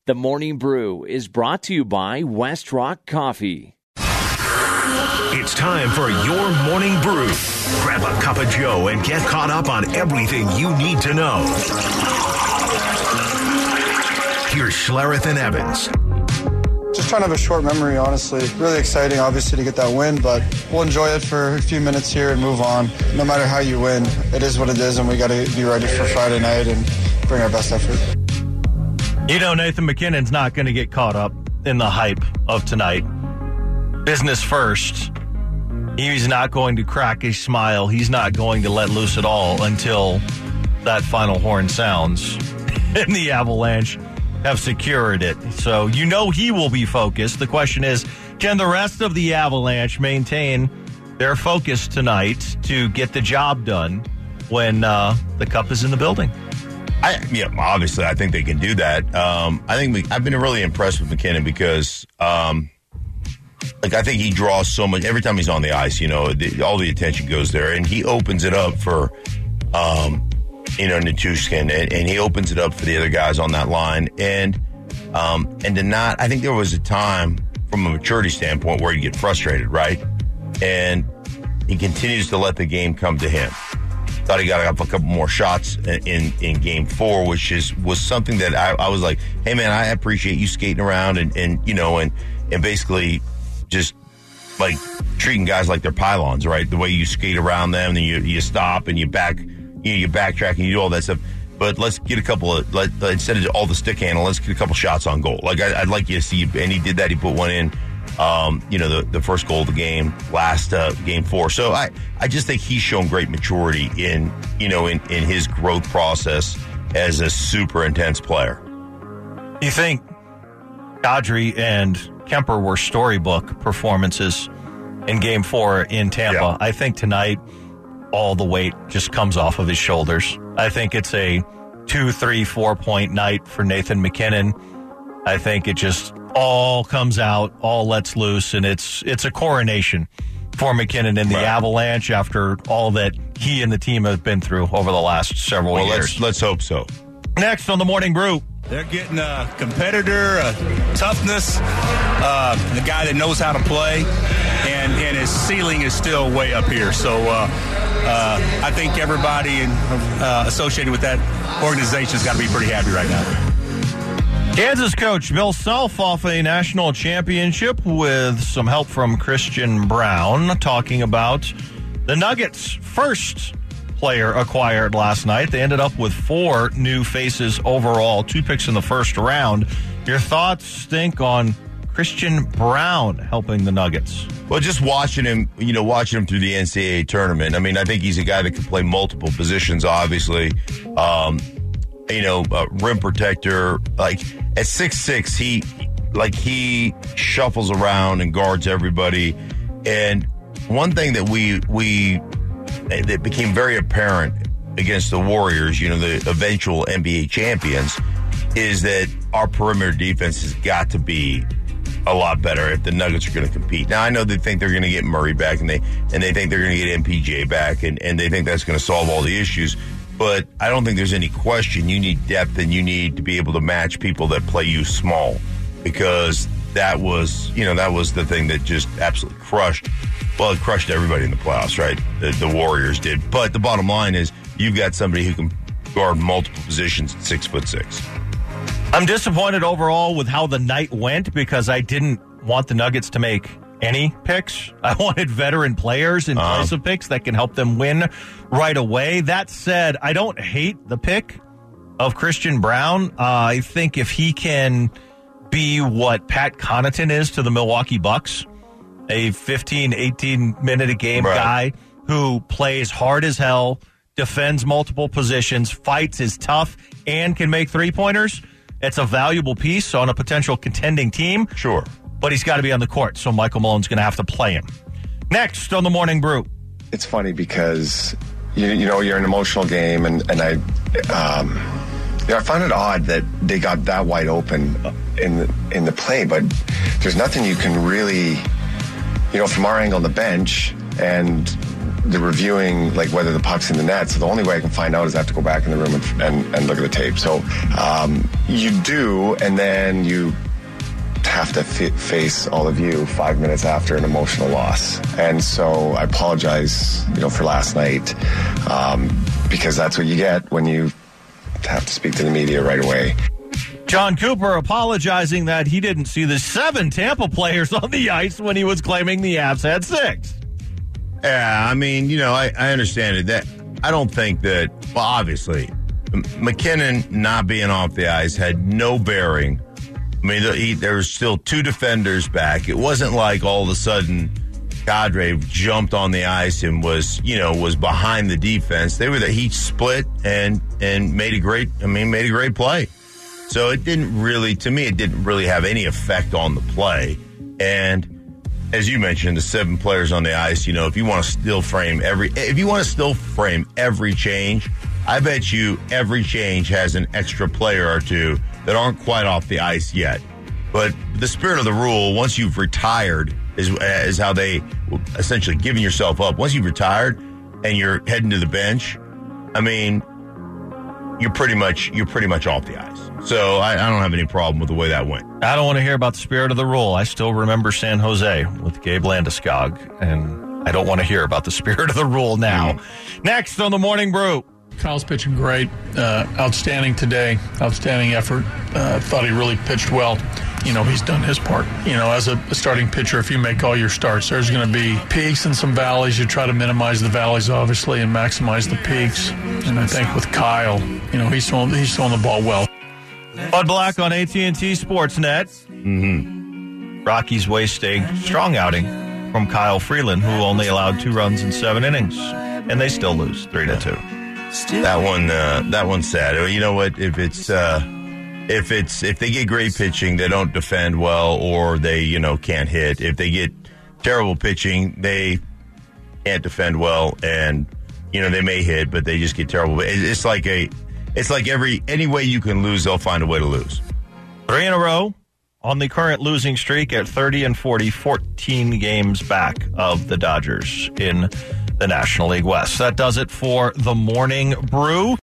The Morning Brew is brought to you by West Rock Coffee. It's time for your Morning Brew. Grab a cup of Joe and get caught up on everything you need to know. Here's Schlereth and Evans. Just trying to have a short memory, honestly. Really exciting, obviously, to get that win, but we'll enjoy it for a few minutes here and move on. No matter how you win, it is what it is, and we got to be ready for Friday night and bring our best effort. You know, Nathan MacKinnon's not going to get caught up in the hype of tonight. Business first. He's not going to crack a smile. He's not going to let loose at all until that final horn sounds. And the Avalanche have secured it. So you know he will be focused. The question is, can the rest of the Avalanche maintain their focus tonight to get the job done when the cup is in the building? Obviously, I think they can do that. I've been really impressed with MacKinnon because, I think he draws so much every time he's on the ice. You know, all the attention goes there, and he opens it up for, Nichushkin, and he opens it up for the other guys on that line, and to not. I think there was a time from a maturity standpoint where you get frustrated, right? And he continues to let the game come to him. Thought he got a couple more shots in game 4, which was something that I was like, hey man, I appreciate you skating around and basically just like treating guys like they're pylons, right? The way you skate around them, and you stop and you backtrack and you do all that stuff. But let's get a couple of instead of all the stick handle, let's get a couple shots on goal. Like I'd like you to see, and he did that. He put one in. The first goal of the game, last game 4. So I just think he's shown great maturity in his growth process as a super intense player. You think Kadri and Kemper were storybook performances in game 4 in Tampa? Yeah. I think tonight all the weight just comes off of his shoulders. I think it's a 2, 3, 4 point night for Nathan MacKinnon. I think it just all comes out, all lets loose, and it's a coronation for MacKinnon and the Avalanche after all that he and the team have been through over the last several years. Let's hope so. Next on the Morning Brew. They're getting a competitor, a toughness, a guy that knows how to play, and his ceiling is still way up here. So I think everybody associated with that organization has got to be pretty happy right now. Kansas coach Bill Self off a national championship with some help from Christian Brown, talking about the Nuggets' first player acquired last night. They ended up with 4 new faces overall, 2 picks in the first round. Your thoughts, Stink, on Christian Brown helping the Nuggets? Well, just watching him through the NCAA tournament. I mean, I think he's a guy that can play multiple positions, obviously. Rim protector. Like at 6'6", he shuffles around and guards everybody. And one thing that that became very apparent against the Warriors, the eventual NBA champions, is that our perimeter defense has got to be a lot better if the Nuggets are going to compete. Now, I know they think they're going to get Murray back, and they think they're going to get MPJ back, and they think that's going to solve all the issues. But I don't think there's any question. You need depth, and you need to be able to match people that play you small, because that was the thing that just absolutely crushed. Well, it crushed everybody in the playoffs, right? The Warriors did. But the bottom line is you've got somebody who can guard multiple positions at 6'6". I'm disappointed overall with how the night went because I didn't want the Nuggets to make any picks. I wanted veteran players in place of picks that can help them win right away. That said, I don't hate the pick of Christian Brown. I think if he can be what Pat Connaughton is to the Milwaukee Bucks, a 15, 18-minute-a-game guy who plays hard as hell, defends multiple positions, fights, is tough, and can make three-pointers, it's a valuable piece on a potential contending team. Sure. But he's got to be on the court, so Michael Malone's going to have to play him. Next on the Morning Brew. It's funny because, you're in an emotional game, and I find it odd that they got that wide open in the play, but there's nothing you can really, from our angle on the bench, and they're reviewing like whether the puck's in the net. So the only way I can find out is I have to go back in the room and look at the tape. So you do, and then you have to face all of you 5 minutes after an emotional loss. And so I apologize, for last night, because that's what you get when you have to speak to the media right away. John Cooper apologizing that he didn't see the 7 Tampa players on the ice when he was claiming the Avs had 6. Yeah, I mean, I understand it. That I don't think that, well, obviously, McKinnon not being off the ice had no bearing. I mean, there was still 2 defenders back. It wasn't like all of a sudden Kadri jumped on the ice and was behind the defense. He split and made a great play. So it didn't really have any effect on the play. And as you mentioned, the 7 players on the ice, if you want to still frame every change, I bet you every change has an extra player or 2 that aren't quite off the ice yet. But the spirit of the rule, once you've retired, is how they essentially giving yourself up. Once you've retired and you're heading to the bench, I mean, you're pretty much off the ice. So I don't have any problem with the way that went. I don't want to hear about the spirit of the rule. I still remember San Jose with Gabe Landeskog, and I don't want to hear about the spirit of the rule now. Next on the Morning Brew. Kyle's pitching great. Outstanding today. Outstanding effort. Thought he really pitched well. He's done his part. As a starting pitcher, if you make all your starts, there's going to be peaks and some valleys. You try to minimize the valleys, obviously, and maximize the peaks. And I think with Kyle, he's throwing the ball well. Bud Black on AT&T Sportsnet. Mm-hmm. Rockies waste a strong outing from Kyle Freeland, who only allowed 2 runs in 7 innings, and they still lose 3-2. That one's sad. You know what? If they get great pitching, they don't defend well, or they can't hit. If they get terrible pitching, they can't defend well, and they may hit, but they just get terrible. It's like any way you can lose, they'll find a way to lose. 3 in a row on the current losing streak at 30-40, 14 games back of the Dodgers in the National League West. That does it for the Morning Brew.